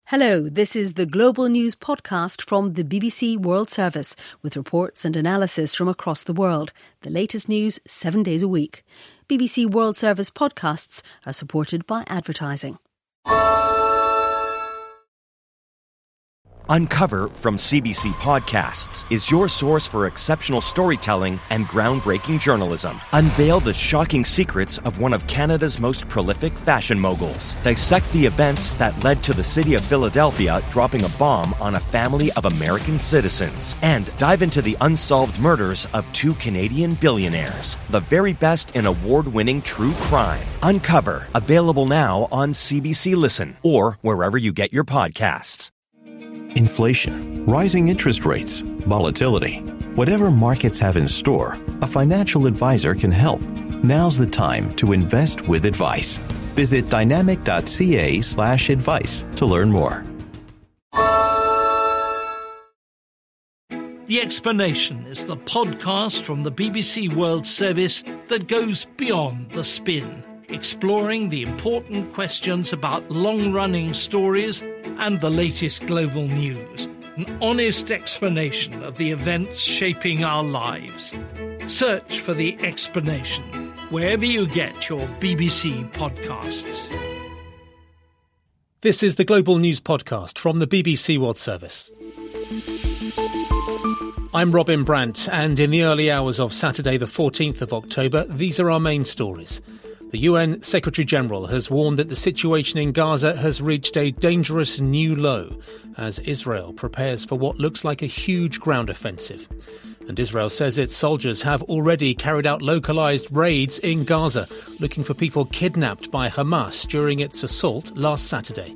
Hello, this is the Global News podcast from the BBC World Service with reports and analysis from across the world. The latest news 7 days a week. BBC World Service podcasts are supported by advertising. Uncover from CBC Podcasts is your source for exceptional storytelling and groundbreaking journalism. Unveil the shocking secrets of one of Canada's most prolific fashion moguls. Dissect the events that led to the city of Philadelphia dropping a bomb on a family of American citizens. And dive into the unsolved murders of two Canadian billionaires. The very best in award-winning true crime. Uncover, available now on CBC Listen or wherever you get your podcasts. Inflation, rising interest rates, volatility. Whatever markets have in store, a financial advisor can help. Now's the time to invest with advice. Visit dynamic.ca/advice to learn more. The Explanation is the podcast from the BBC World Service that goes beyond the spin, exploring the important questions about long-running stories and the latest global news. An honest explanation of the events shaping our lives. Search for The Explanation wherever you get your BBC podcasts. This is the Global News podcast from the BBC World Service. I'm Robin Brandt, and in the early hours of Saturday the 14th of October, these are our main stories. The UN Secretary-General has warned that the situation in Gaza has reached a dangerous new low as Israel prepares for what looks like a huge ground offensive. And Israel says its soldiers have already carried out localised raids in Gaza, looking for people kidnapped by Hamas during its assault last Saturday.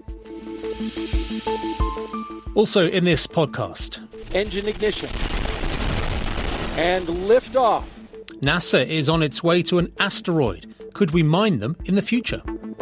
Also in this podcast, engine ignition and liftoff. NASA is on its way to an asteroid. Could we mine them in the future?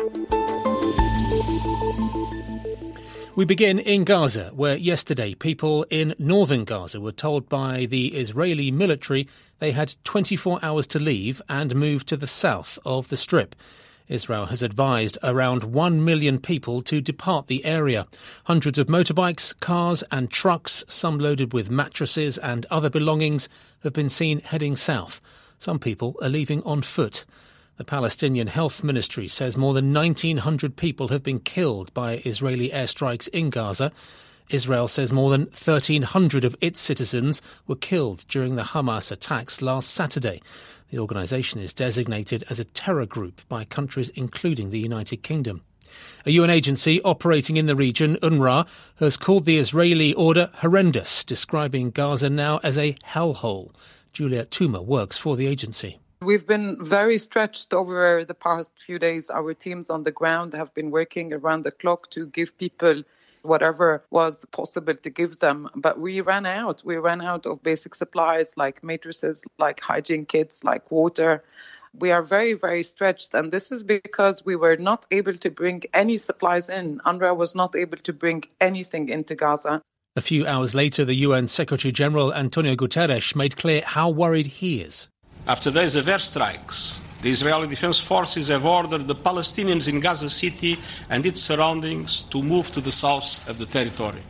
We begin in Gaza, where yesterday people in northern Gaza were told by the Israeli military they had 24 hours to leave and move to the south of the Strip. Israel has advised around 1 million people to depart the area. Hundreds of motorbikes, cars and trucks, some loaded with mattresses and other belongings, have been seen heading south. Some people are leaving on foot. The Palestinian Health Ministry says more than 1,900 people have been killed by Israeli airstrikes in Gaza. Israel says more than 1,300 of its citizens were killed during the Hamas attacks last Saturday. The organisation is designated as a terror group by countries including the United Kingdom. A UN agency operating in the region, UNRWA, has called the Israeli order horrendous, describing Gaza now as a hellhole. Juliet Toomer works for the agency. We've been very stretched over the past few days. Our teams on the ground have been working around the clock to give people whatever was possible to give them. But we ran out. We ran out of basic supplies like mattresses, like hygiene kits, like water. We are very, very stretched. And this is because we were not able to bring any supplies in. UNRWA was not able to bring anything into Gaza. A few hours later, the UN Secretary-General Antonio Guterres made clear how worried he is. After days of airstrikes, the Israeli Defense Forces have ordered the Palestinians in Gaza City and its surroundings to move to the south of the territory.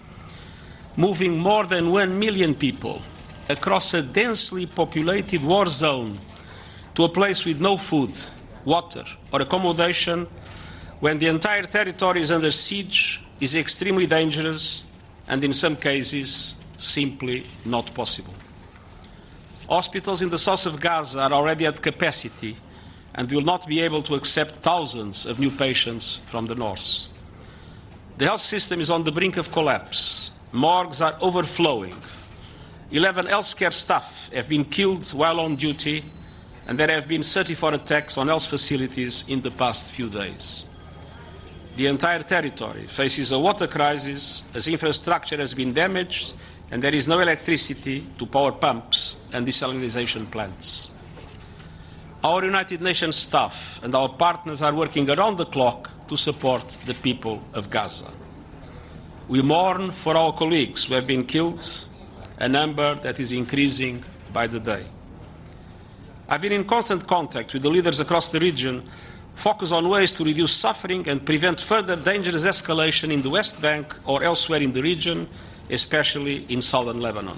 Moving more than 1 million people across a densely populated war zone to a place with no food, water or accommodation when the entire territory is under siege is extremely dangerous and in some cases simply not possible. Hospitals in the south of Gaza are already at capacity and will not be able to accept thousands of new patients from the north. The health system is on the brink of collapse. Morgues are overflowing. 11 healthcare staff have been killed while on duty, and there have been 34 attacks on health facilities in the past few days. The entire territory faces a water crisis as infrastructure has been damaged and there is no electricity to power pumps and desalination plants. Our United Nations staff and our partners are working around the clock to support the people of Gaza. We mourn for our colleagues who have been killed, a number that is increasing by the day. I've been in constant contact with the leaders across the region focus on ways to reduce suffering and prevent further dangerous escalation in the West Bank or elsewhere in the region, especially in southern Lebanon.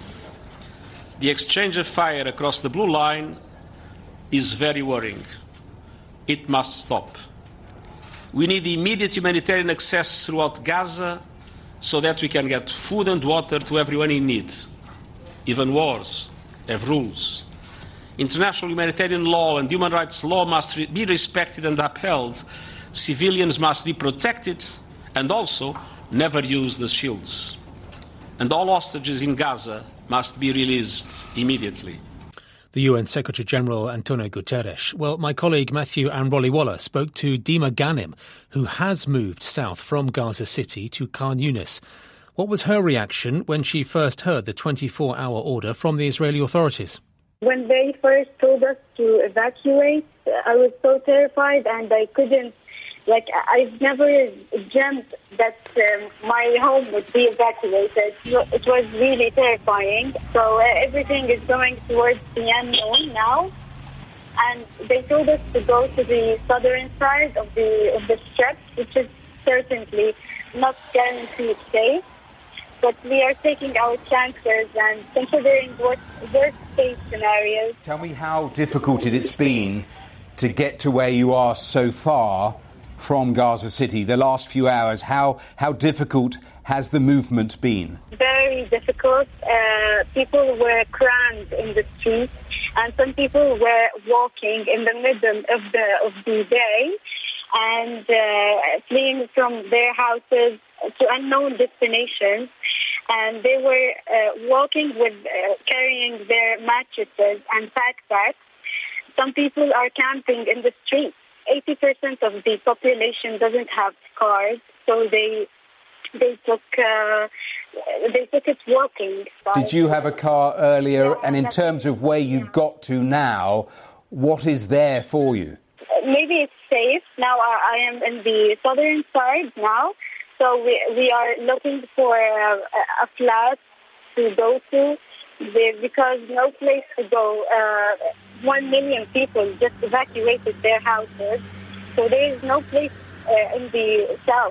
The exchange of fire across the blue line is very worrying. It must stop. We need immediate humanitarian access throughout Gaza so that we can get food and water to everyone in need. Even wars have rules. International humanitarian law and human rights law must be respected and upheld. Civilians must be protected and also never use the shields. And all hostages in Gaza must be released immediately. The UN Secretary-General Antonio Guterres. Well, my colleague Matthew Anroliwala spoke to Dima Ghanim, who has moved south from Gaza City to Khan Yunis. What was her reaction when she first heard the 24-hour order from the Israeli authorities? When they first told us to evacuate, I was so terrified and I couldn't, I've never dreamt that my home would be evacuated. It was really terrifying. So everything is going towards the unknown now. And they told us to go to the southern side of the Strip, which is certainly not guaranteed safe. But we are taking our chances and considering worst-case scenarios. Tell me how difficult it's been to get to where you are so far from Gaza City. The last few hours, how difficult has the movement been? Very difficult. People were crammed in the streets, and some people were walking in the middle of the day and fleeing from their houses to unknown destinations. And they were walking with carrying their mattresses and backpacks. Some people are camping in the streets. 80% of the population doesn't have cars, so they took it walking. Did you have a car earlier? Yeah, and in terms of where you've got to now, what is there for you? Maybe it's safe. Now I am in the southern side now. So we are looking for a flat to go to because no place to go. 1 million people just evacuated their houses. So there is no place in the south.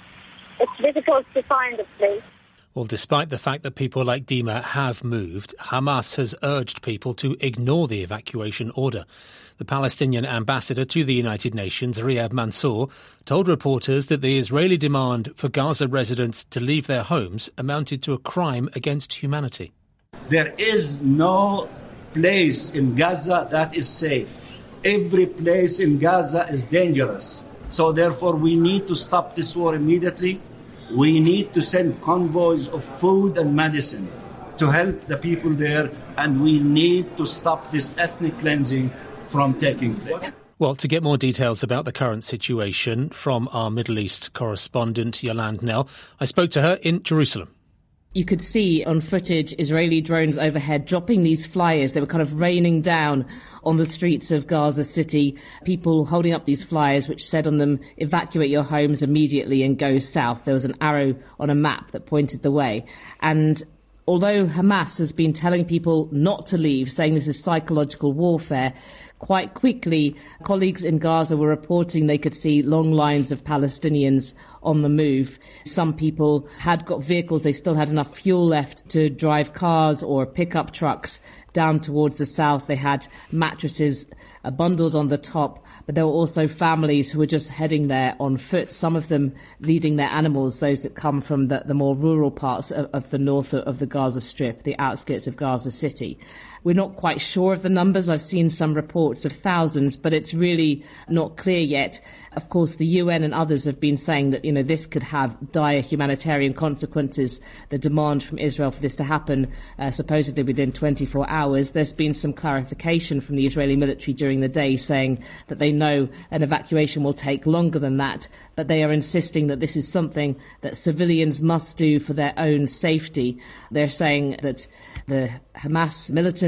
It's difficult to find a place. Well, despite the fact that people like Dima have moved, Hamas has urged people to ignore the evacuation order. The Palestinian ambassador to the United Nations, Riyad Mansour, told reporters that the Israeli demand for Gaza residents to leave their homes amounted to a crime against humanity. There is no place in Gaza that is safe. Every place in Gaza is dangerous. So therefore we need to stop this war immediately. We need to send convoys of food and medicine to help the people there, and we need to stop this ethnic cleansing from taking place. Well, to get more details about the current situation from our Middle East correspondent, Yolande Knell, I spoke to her in Jerusalem. You could see on footage Israeli drones overhead dropping these flyers. They were kind of raining down on the streets of Gaza City. People holding up these flyers which said on them, evacuate your homes immediately and go south. There was an arrow on a map that pointed the way. And although Hamas has been telling people not to leave, saying this is psychological warfare, quite quickly, colleagues in Gaza were reporting they could see long lines of Palestinians on the move. Some people had got vehicles, they still had enough fuel left to drive cars or pickup trucks down towards the south. They had mattresses, bundles on the top, but there were also families who were just heading there on foot, some of them leading their animals, those that come from the more rural parts of the north of the Gaza Strip, the outskirts of Gaza City. We're not quite sure of the numbers. I've seen some reports of thousands, but it's really not clear yet. Of course, the UN and others have been saying that, this could have dire humanitarian consequences, the demand from Israel for this to happen, supposedly within 24 hours. There's been some clarification from the Israeli military during the day saying that they know an evacuation will take longer than that, but they are insisting that this is something that civilians must do for their own safety. They're saying that the Hamas militants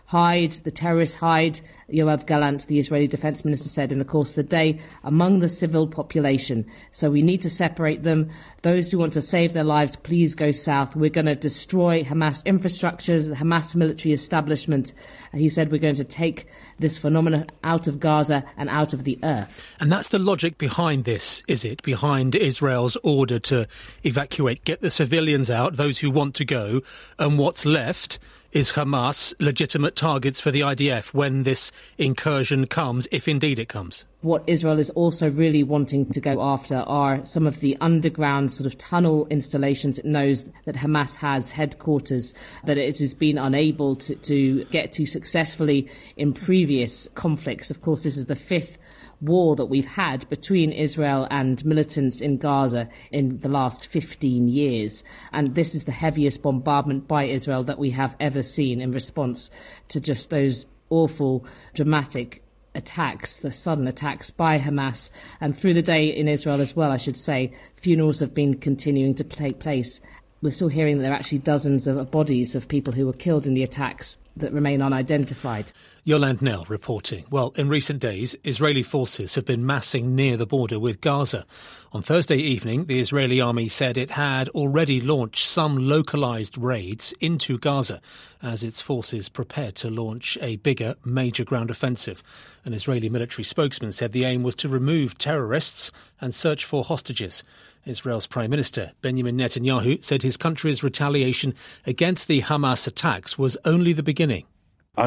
hide, the terrorists hide, Yoav Gallant, the Israeli defense minister, said in the course of the day, among the civil population. So we need to separate them. Those who want to save their lives, please go south. We're going to destroy Hamas infrastructures, the Hamas military establishment. He said we're going to take this phenomenon out of Gaza and out of the earth. And that's the logic behind this, is it? Behind Israel's order to evacuate, get the civilians out, those who want to go, and what's left is Hamas legitimate targets for the IDF when this incursion comes, if indeed it comes? What Israel is also really wanting to go after are some of the underground sort of tunnel installations it knows that Hamas has, headquarters, that it has been unable to get to successfully in previous conflicts. Of course, this is the fifth war that we've had between Israel and militants in Gaza in the last 15 years. And this is the heaviest bombardment by Israel that we have ever seen in response to just those awful, dramatic attacks, the sudden attacks by Hamas. And through the day in Israel as well, I should say, funerals have been continuing to take place. We're still hearing that there are actually dozens of bodies of people who were killed in the attacks that remain unidentified. Yolande Knell reporting. Well, in recent days, Israeli forces have been massing near the border with Gaza. On Thursday evening, the Israeli army said it had already launched some localised raids into Gaza as its forces prepared to launch a bigger major ground offensive. An Israeli military spokesman said the aim was to remove terrorists and search for hostages. Israel's Prime Minister, Benjamin Netanyahu, said his country's retaliation against the Hamas attacks was only the beginning. We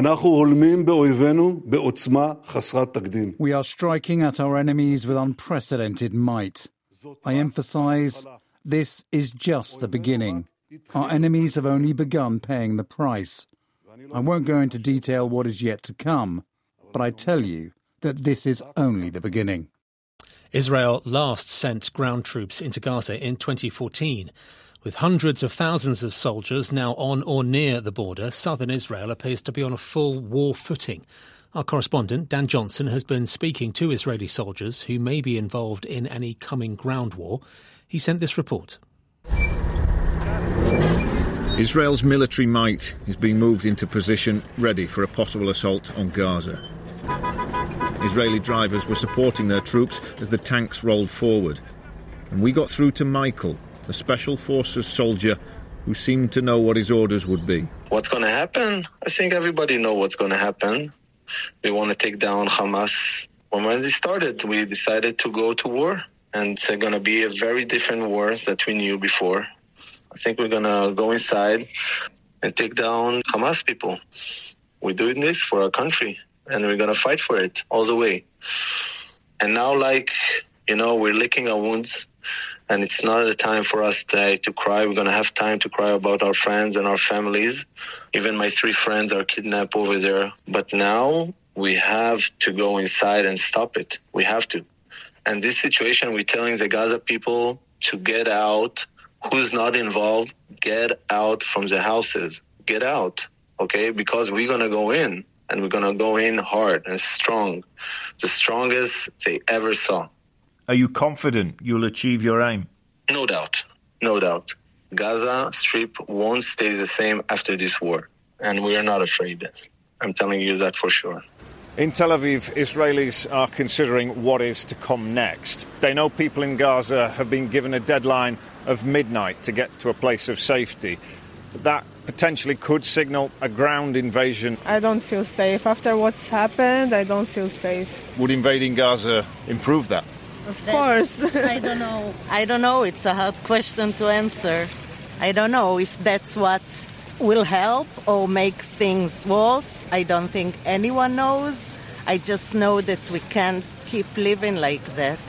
are striking at our enemies with unprecedented might. I emphasise, this is just the beginning. Our enemies have only begun paying the price. I won't go into detail what is yet to come, but I tell you that this is only the beginning. Israel last sent ground troops into Gaza in 2014. With hundreds of thousands of soldiers now on or near the border, southern Israel appears to be on a full war footing. Our correspondent, Dan Johnson, has been speaking to Israeli soldiers who may be involved in any coming ground war. He sent this report. Israel's military might is being moved into position ready for a possible assault on Gaza. Israeli drivers were supporting their troops as the tanks rolled forward. And we got through to Michael, a Special Forces soldier who seemed to know what his orders would be. What's going to happen? I think everybody knows what's going to happen. We want to take down Hamas. When it started, we decided to go to war. And it's going to be a very different war that we knew before. I think we're going to go inside and take down Hamas people. We're doing this for our country. And we're going to fight for it all the way. And now, we're licking our wounds. And it's not a time for us to cry. We're going to have time to cry about our friends and our families. Even my 3 friends are kidnapped over there. But now we have to go inside and stop it. We have to. And this situation, we're telling the Gaza people to get out. Who's not involved, get out from the houses. Get out, okay? Because we're going to go in. And we're going to go in hard and strong, the strongest they ever saw. Are you confident you'll achieve your aim? No doubt. No doubt. Gaza Strip won't stay the same after this war. And we are not afraid. I'm telling you that for sure. In Tel Aviv, Israelis are considering what is to come next. They know people in Gaza have been given a deadline of midnight to get to a place of safety. That potentially could signal a ground invasion. I don't feel safe. After what's happened, I don't feel safe. Would invading Gaza improve that? Of course. I don't know. I don't know. It's a hard question to answer. I don't know if that's what will help or make things worse. I don't think anyone knows. I just know that we can't keep living like that.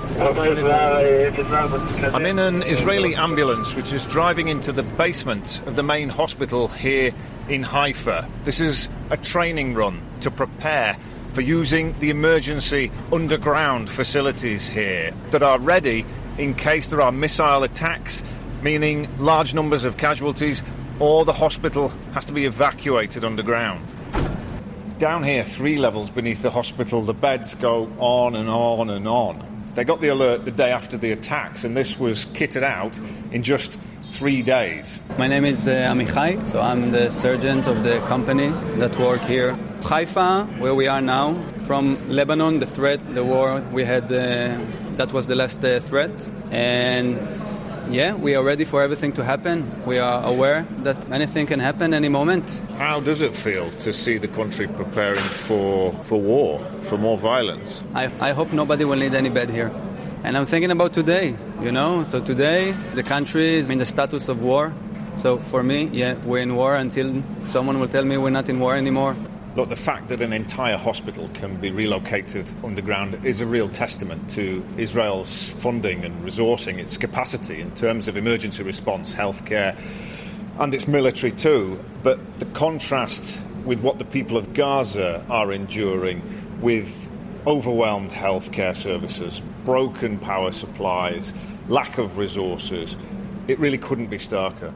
I'm in an Israeli ambulance which is driving into the basement of the main hospital here in Haifa. This is a training run to prepare for using the emergency underground facilities here that are ready in case there are missile attacks, meaning large numbers of casualties, or the hospital has to be evacuated underground. Down here, 3 levels beneath the hospital, the beds go on and on and on. They got the alert the day after the attacks, and this was kitted out in just 3 days. My name is Amichai, so I'm the surgeon of the company that work here. Haifa, where we are now, from Lebanon, the threat, the war we had, that was the last threat. And yeah, we are ready for everything to happen. We are aware that anything can happen any moment. How does it feel to see the country preparing for war, for more violence? I hope nobody will need any bed here. And I'm thinking about today, So today, the country is in the status of war. So for me, yeah, we're in war until someone will tell me we're not in war anymore. Look, the fact that an entire hospital can be relocated underground is a real testament to Israel's funding and resourcing, its capacity in terms of emergency response, healthcare, and its military too. But the contrast with what the people of Gaza are enduring, with overwhelmed healthcare services, broken power supplies, lack of resources, it really couldn't be starker.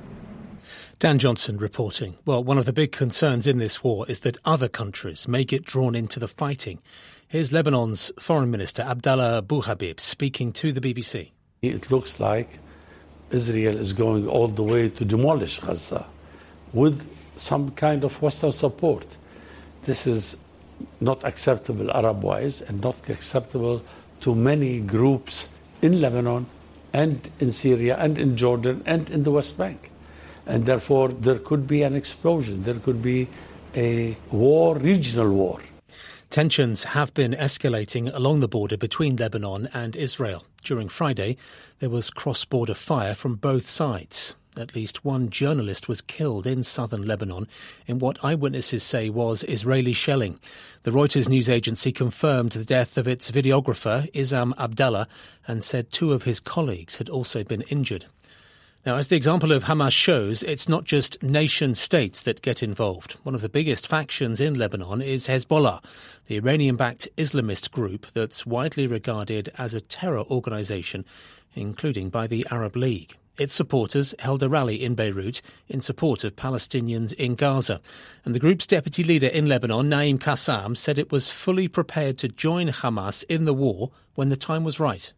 Dan Johnson reporting. Well, one of the big concerns in this war is that other countries may get drawn into the fighting. Here's Lebanon's Foreign Minister Abdallah Abu Habib speaking to the BBC. It looks like Israel is going all the way to demolish Gaza with some kind of Western support. This is not acceptable Arab-wise and not acceptable to many groups in Lebanon and in Syria and in Jordan and in the West Bank. And therefore, there could be an explosion. There could be a war, regional war. Tensions have been escalating along the border between Lebanon and Israel. During Friday, there was cross-border fire from both sides. At least one journalist was killed in southern Lebanon in what eyewitnesses say was Israeli shelling. The Reuters news agency confirmed the death of its videographer, Isam Abdallah, and said 2 of his colleagues had also been injured. Now, as the example of Hamas shows, it's not just nation-states that get involved. One of the biggest factions in Lebanon is Hezbollah, the Iranian-backed Islamist group that's widely regarded as a terror organisation, including by the Arab League. Its supporters held a rally in Beirut in support of Palestinians in Gaza. And the group's deputy leader in Lebanon, Naim Qassam, said it was fully prepared to join Hamas in the war when the time was right.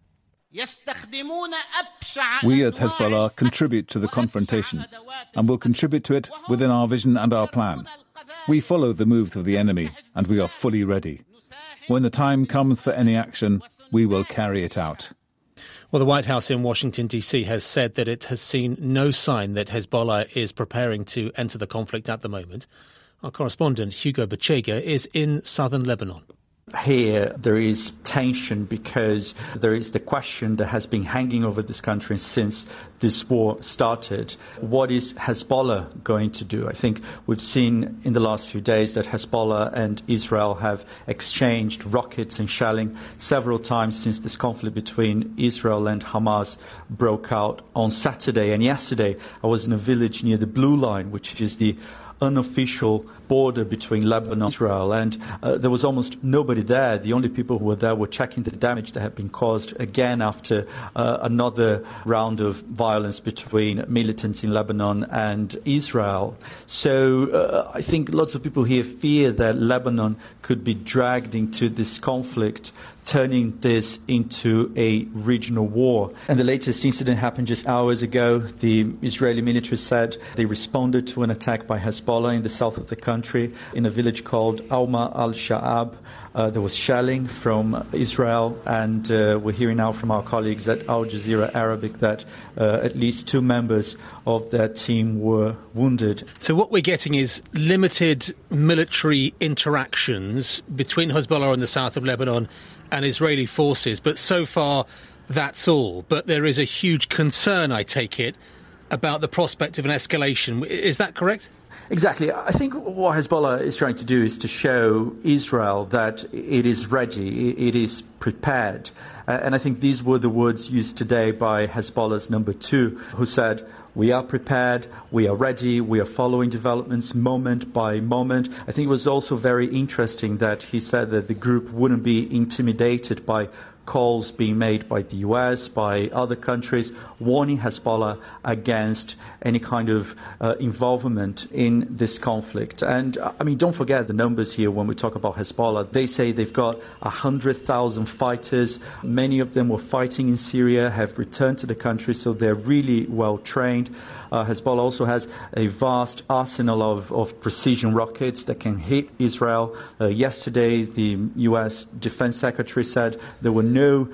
We at Hezbollah contribute to the confrontation and will contribute to it within our vision and our plan. We follow the moves of the enemy and we are fully ready. When the time comes for any action, we will carry it out. Well, the White House in Washington, D.C. has said that it has seen no sign that Hezbollah is preparing to enter the conflict at the moment. Our correspondent, Hugo Bachega, is in southern Lebanon. Here there is tension because there is the question that has been hanging over this country since this war started. What is Hezbollah going to do? I think we've seen in the last few days that Hezbollah and Israel have exchanged rockets and shelling several times since this conflict between Israel and Hamas broke out on Saturday. And yesterday I was in a village near the Blue Line, which is the unofficial border between Lebanon and Israel, and there was almost nobody there. The only people who were there were checking the damage that had been caused again after another round of violence between militants in Lebanon and Israel. So I think lots of people here fear that Lebanon could be dragged into this conflict, turning this into a regional war. And the latest incident happened just hours ago. The Israeli military said they responded to an attack by Hezbollah in the south of the country, in a village called Auma al-Sha'ab. There was shelling from Israel, and we're hearing now from our colleagues at Al Jazeera Arabic that at least 2 members of their team were wounded. So what we're getting is limited military interactions between Hezbollah in the south of Lebanon and Israeli forces, but so far that's all. But there is a huge concern, I take it, about the prospect of an escalation. Is that correct? Exactly. I think what Hezbollah is trying to do is to show Israel that it is ready, it is prepared. And I think these were the words used today by Hezbollah's number 2, who said, we are prepared, we are ready, we are following developments moment by moment. I think it was also very interesting that he said that the group wouldn't be intimidated by calls being made by the US, by other countries, warning Hezbollah against any kind of involvement in this conflict. And don't forget the numbers here when we talk about Hezbollah. They say they've got 100,000 fighters. Many of them were fighting in Syria, have returned to the country, so they're really well trained. Hezbollah also has a vast arsenal of precision rockets that can hit Israel. Yesterday, the U.S. Defense Secretary said there were no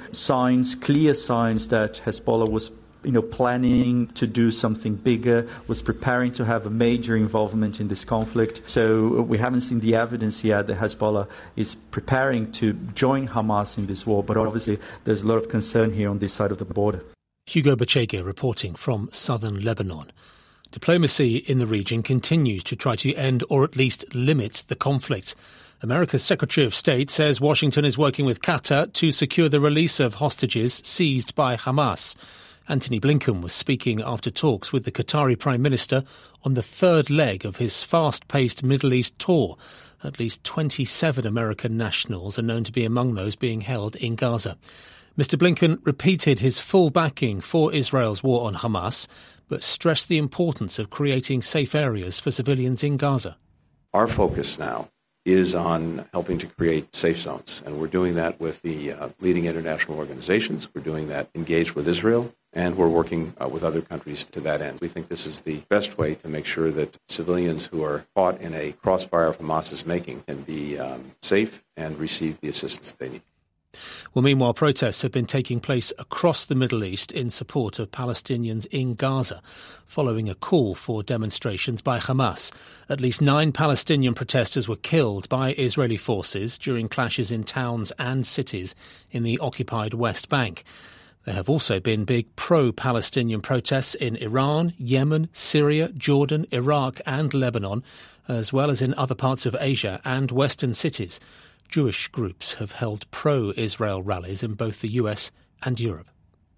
clear signs that Hezbollah was planning to do something bigger, was preparing to have a major involvement in this conflict. So we haven't seen the evidence yet that Hezbollah is preparing to join Hamas in this war, but obviously there's a lot of concern here on this side of the border. Hugo Bachega reporting from southern Lebanon. Diplomacy in the region continues to try to end or at least limit the conflict. America's Secretary of State says Washington is working with Qatar to secure the release of hostages seized by Hamas. Antony Blinken was speaking after talks with the Qatari Prime Minister on the third leg of his fast-paced Middle East tour. At least 27 American nationals are known to be among those being held in Gaza. Mr. Blinken repeated his full backing for Israel's war on Hamas, but stressed the importance of creating safe areas for civilians in Gaza. Our focus now is on helping to create safe zones, and we're doing that with the leading international organizations. We're doing that engaged with Israel, and we're working with other countries to that end. We think this is the best way to make sure that civilians who are caught in a crossfire of Hamas's making can be safe and receive the assistance they need. Well, meanwhile, protests have been taking place across the Middle East in support of Palestinians in Gaza, following a call for demonstrations by Hamas. At least 9 Palestinian protesters were killed by Israeli forces during clashes in towns and cities in the occupied West Bank. There have also been big pro-Palestinian protests in Iran, Yemen, Syria, Jordan, Iraq and Lebanon, as well as in other parts of Asia and Western cities. Jewish groups have held pro-Israel rallies in both the US and Europe.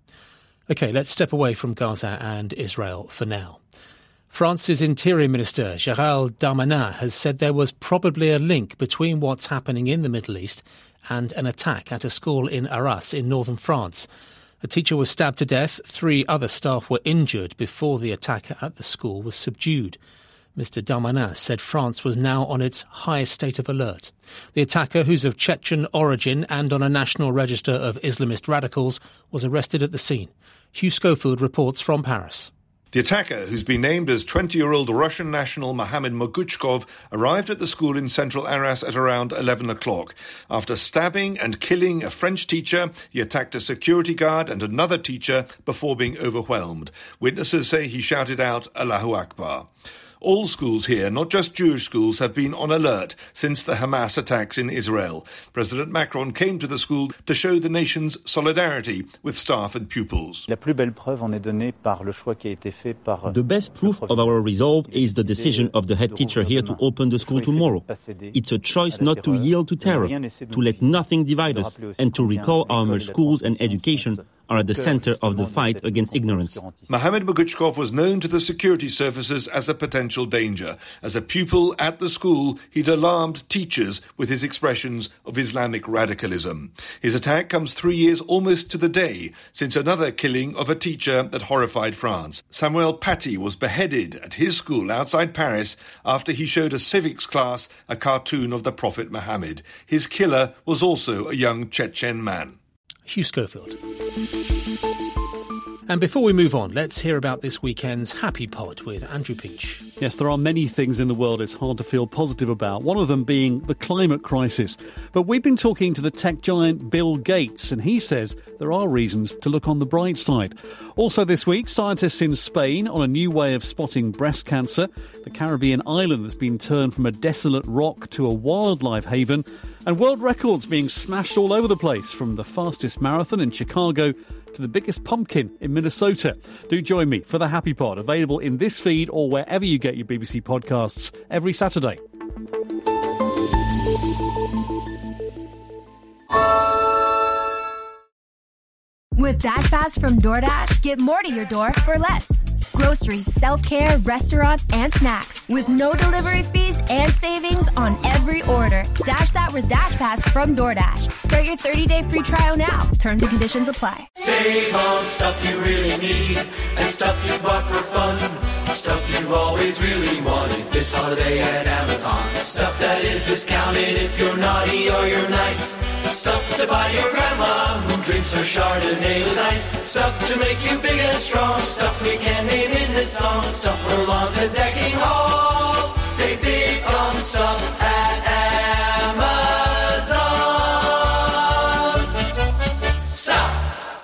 OK, let's step away from Gaza and Israel for now. France's Interior Minister Gérald Darmanin has said there was probably a link between what's happening in the Middle East and an attack at a school in Arras in northern France. A teacher was stabbed to death. 3 other staff were injured before the attack at the school was subdued. Mr. Darmanin said France was now on its highest state of alert. The attacker, who's of Chechen origin and on a national register of Islamist radicals, was arrested at the scene. Hugh Schofield reports from Paris. The attacker, who's been named as 20-year-old Russian national Mohamed Moguchkov, arrived at the school in central Arras at around 11 o'clock. After stabbing and killing a French teacher, he attacked a security guard and another teacher before being overwhelmed. Witnesses say he shouted out, "Allahu Akbar." All schools here, not just Jewish schools, have been on alert since the Hamas attacks in Israel. President Macron came to the school to show the nation's solidarity with staff and pupils. The best proof of our resolve is the decision of the head teacher here to open the school tomorrow. It's a choice not to yield to terror, to let nothing divide us, and to recall how much schools and education are at the center of the fight against ignorance. Mohamed Moguchkov was known to the security services as a potential danger. As a pupil at the school, he'd alarmed teachers with his expressions of Islamic radicalism. His attack comes 3 years almost to the day since another killing of a teacher that horrified France. Samuel Paty was beheaded at his school outside Paris after he showed a civics class a cartoon of the Prophet Muhammad. His killer was also a young Chechen man. Hugh Schofield. And before we move on, let's hear about this weekend's Happy Pod with Andrew Peach. Yes, there are many things in the world it's hard to feel positive about, one of them being the climate crisis. But we've been talking to the tech giant Bill Gates, and he says there are reasons to look on the bright side. Also this week, scientists in Spain on a new way of spotting breast cancer, the Caribbean island that's been turned from a desolate rock to a wildlife haven, and world records being smashed all over the place, from the fastest marathon in Chicago to the biggest pumpkin in Minnesota. Do join me for the Happy Pod, available in this feed or wherever you get your BBC podcasts every Saturday. With DashPass from DoorDash, get more to your door for less. groceries, self-care, restaurants, and snacks. With no delivery fees and savings on every order. Dash that with Dash Pass from DoorDash. Start your 30-day free trial now. Terms and conditions apply. Save on stuff you really need and stuff you bought for fun. Stuff you've always really wanted this holiday at Amazon. Stuff that is discounted if you're naughty or you're nice. Stuff to buy your grandma who drinks her Chardonnay with ice. Stuff to make you big and strong. Stuff we can't name in this song. Stuff for lawns and decking halls. Save big on stuff at Amazon. Stuff.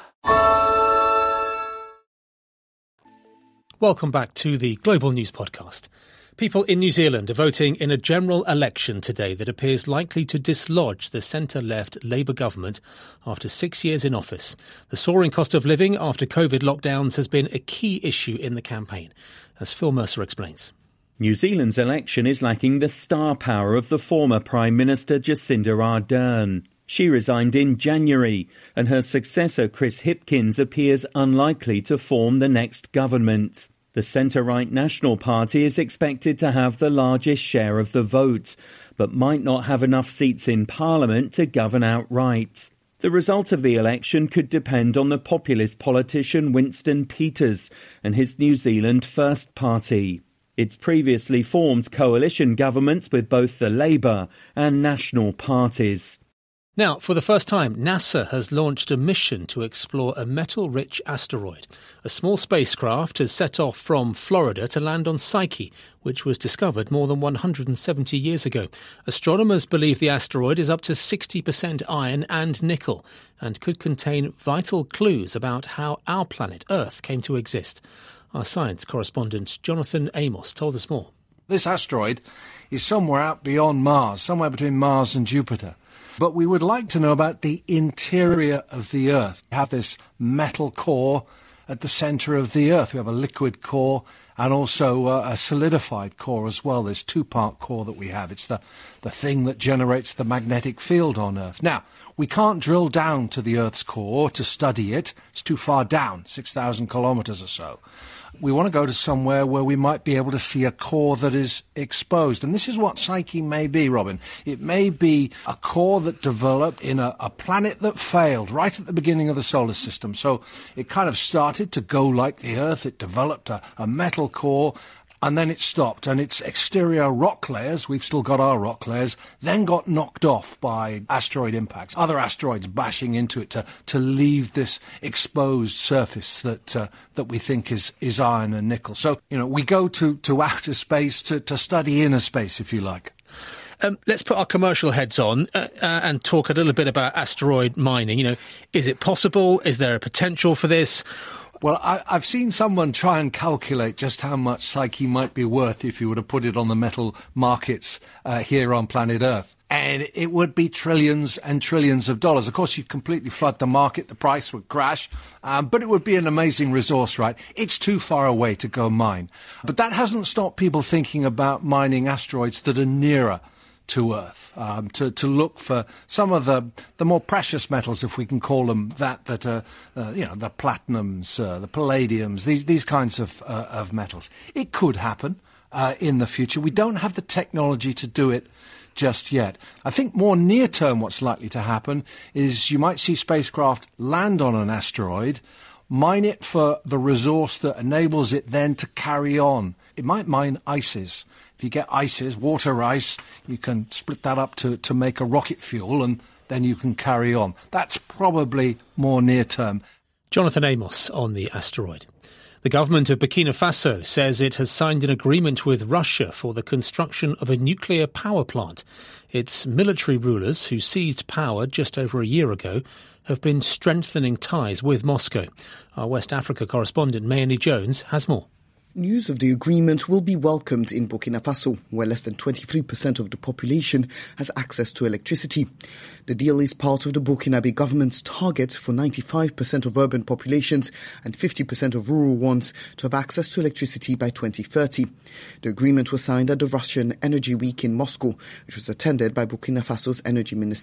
Welcome back to the Global News Podcast. People in New Zealand are voting in a general election today that appears likely to dislodge the centre-left Labour government after 6 years in office. The soaring cost of living after COVID lockdowns has been a key issue in the campaign, as Phil Mercer explains. New Zealand's election is lacking the star power of the former Prime Minister Jacinda Ardern. She resigned in January, and her successor Chris Hipkins appears unlikely to form the next government. The centre-right National Party is expected to have the largest share of the vote, but might not have enough seats in Parliament to govern outright. The result of the election could depend on the populist politician Winston Peters and his New Zealand First Party. It's previously formed coalition governments with both the Labour and National parties. Now, for the first time, NASA has launched a mission to explore a metal-rich asteroid. A small spacecraft has set off from Florida to land on Psyche, which was discovered more than 170 years ago. Astronomers believe the asteroid is up to 60% iron and nickel and could contain vital clues about how our planet Earth came to exist. Our science correspondent Jonathan Amos told us more. This asteroid is somewhere out beyond Mars, somewhere between Mars and Jupiter. But we would like to know about the interior of the Earth. We have this metal core at the centre of the Earth. We have a liquid core and also a solidified core as well. This two-part core that we have. It's the thing that generates the magnetic field on Earth. Now, we can't drill down to the Earth's core to study it. It's too far down, 6,000 kilometres or so. We want to go to somewhere where we might be able to see a core that is exposed. And this is what Psyche may be, Robin. It may be a core that developed in a planet that failed right at the beginning of the solar system. So it kind of started to go like the Earth. It developed a metal core, and then it stopped. And its exterior rock layers, we've still got our rock layers, then got knocked off by asteroid impacts, other asteroids bashing into it to leave this exposed surface that we think is iron and nickel. So, we go to outer space to study inner space, if you like. Let's put our commercial heads on and talk a little bit about asteroid mining. Is it possible? Is there a potential for this? Well, I've seen someone try and calculate just how much Psyche might be worth if you were to put it on the metal markets here on planet Earth. And it would be trillions and trillions of dollars. Of course, you'd completely flood the market, the price would crash, but it would be an amazing resource, right? It's too far away to go mine. But that hasn't stopped people thinking about mining asteroids that are nearer to Earth, to look for some of the more precious metals, if we can call them that are, the platinums, the palladiums, these kinds of metals. It could happen in the future. We don't have the technology to do it just yet. I think more near term what's likely to happen is you might see spacecraft land on an asteroid, mine it for the resource that enables it then to carry on. It might mine ices. If you get ices, water ice, you can split that up to make a rocket fuel, and then you can carry on. That's probably more near term. Jonathan Amos on the asteroid. The government of Burkina Faso says it has signed an agreement with Russia for the construction of a nuclear power plant. Its military rulers, who seized power just over a year ago, have been strengthening ties with Moscow. Our West Africa correspondent Mayeni Jones has more. News of the agreement will be welcomed in Burkina Faso, where less than 23% of the population has access to electricity. The deal is part of the Burkinabe government's target for 95% of urban populations and 50% of rural ones to have access to electricity by 2030. The agreement was signed at the Russian Energy Week in Moscow, which was attended by Burkina Faso's energy minister.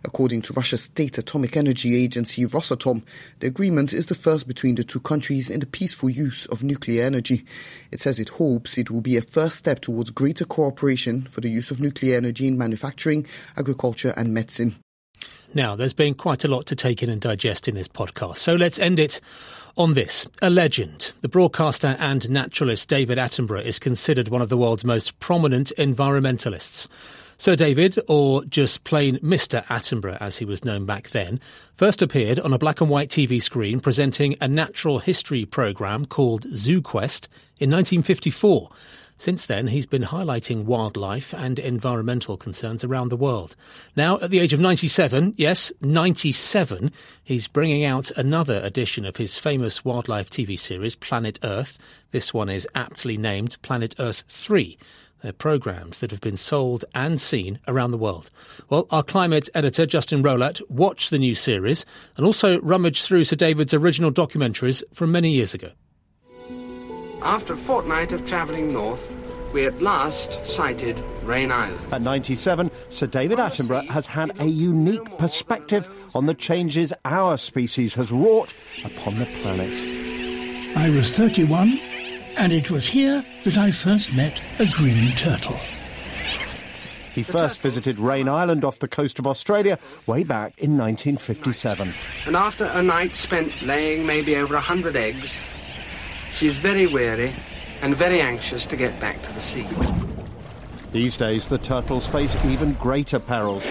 According to Russia's state atomic energy agency Rosatom, the agreement is the first between the two countries in the peaceful use of nuclear energy. It says it hopes it will be a first step towards greater cooperation for the use of nuclear energy in manufacturing, agriculture and medicine. Now, there's been quite a lot to take in and digest in this podcast, so let's end it on this. A legend. The broadcaster and naturalist David Attenborough is considered one of the world's most prominent environmentalists. Sir David, or just plain Mr. Attenborough as he was known back then, first appeared on a black and white TV screen presenting a natural history programme called ZooQuest in 1954. Since then, he's been highlighting wildlife and environmental concerns around the world. Now, at the age of 97, yes, 97, he's bringing out another edition of his famous wildlife TV series, Planet Earth. This one is aptly named Planet Earth 3. They're programmes that have been sold and seen around the world. Well, our climate editor, Justin Rowlatt, watched the new series and also rummaged through Sir David's original documentaries from many years ago. After a fortnight of travelling north, we at last sighted Rain Island. At 97, Sir David Attenborough has had a unique perspective on the changes our species has wrought upon the planet. I was 31, and it was here that I first met a green turtle. He first visited Rain Island off the coast of Australia way back in 1957. And after a night spent laying maybe over 100 eggs, she is very weary and very anxious to get back to the sea. These days, the turtles face even greater perils.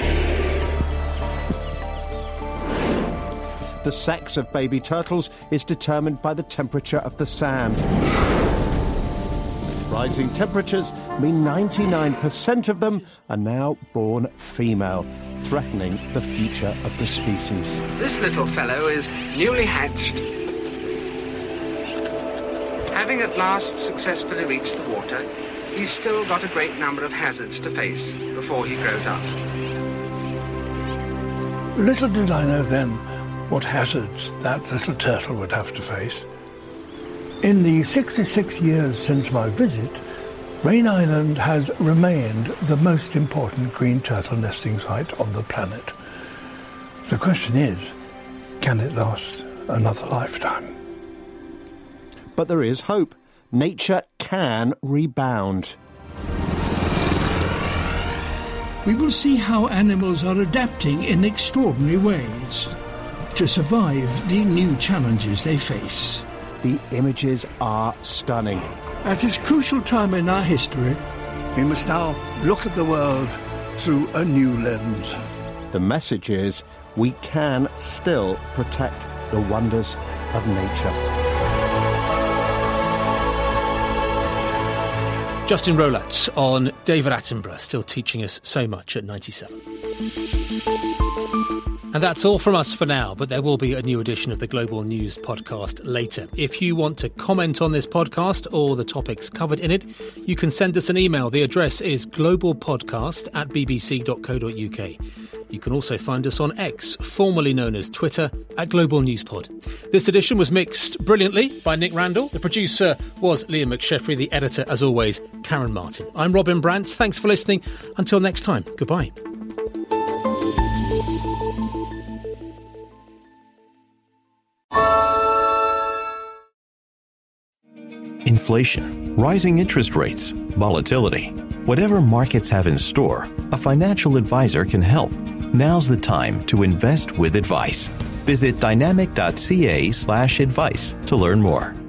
The sex of baby turtles is determined by the temperature of the sand. Rising temperatures mean 99% of them are now born female, threatening the future of the species. This little fellow is newly hatched. Having at last successfully reached the water, he's still got a great number of hazards to face before he grows up. Little did I know then what hazards that little turtle would have to face. In the 66 years since my visit, Rain Island has remained the most important green turtle nesting site on the planet. The question is, can it last another lifetime? But there is hope. Nature can rebound. We will see how animals are adapting in extraordinary ways to survive the new challenges they face. The images are stunning. At this crucial time in our history, we must now look at the world through a new lens. The message is we can still protect the wonders of nature. Justin Rowlatt on David Attenborough, still teaching us so much at 97. And that's all from us for now, but there will be a new edition of the Global News podcast later. If you want to comment on this podcast or the topics covered in it, you can send us an email. The address is globalpodcast@bbc.co.uk. You can also find us on X, formerly known as Twitter, @GlobalNewsPod. This edition was mixed brilliantly by Nick Randall. The producer was Liam McSheffrey. The editor, as always, Karen Martin. I'm Robin Brandt. Thanks for listening. Until next time, goodbye. Inflation, rising interest rates, volatility. Whatever markets have in store, a financial advisor can help. Now's the time to invest with advice. Visit dynamic.ca/advice to learn more.